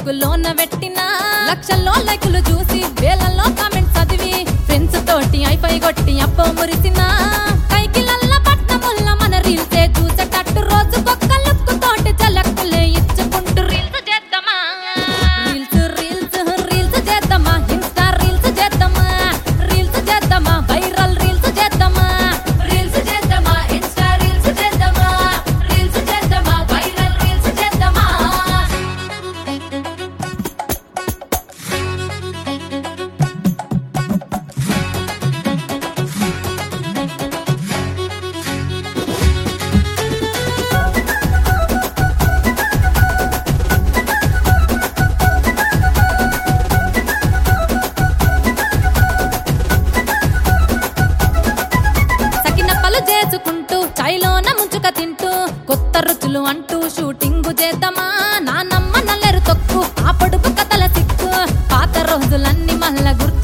Facebook లోన పెట్టినా లక్షల్లో లైకులు చూసి వేలల్లో కామెంట్స్ చదివి ఫ్రెండ్స్ తోటి ఐఫై కొట్టి అప్పో మురిసినా కైకిలల్ల పట్నముల్ల మన రీల్సే చూసేటట్టు రోజుకొక్క లుక్ తోటి చలక్కులే ఇచ్చుకుంటూ రీల్స్ చేద్దామా రీల్స్ చేద్దామా ఇన్స్టా రీల్స్ చేద్దామా వైరల్ రీల్స్ చేద్దామా ఇన్స్టా రీల్స్ చేద్దామా వైరల్ రీల్స్ చేద్దామా చేసుకుంటూ చాయ్లోన ముంచుక తింటూ కొత్త రుచులు అంటూ షూటింగ్ చేద్దామా నానమ్మ నల్లెరు తొక్కు ఆ పొడుపు కథల సిక్కు పాత రోజులన్నీ మళ్ళా గుర్తు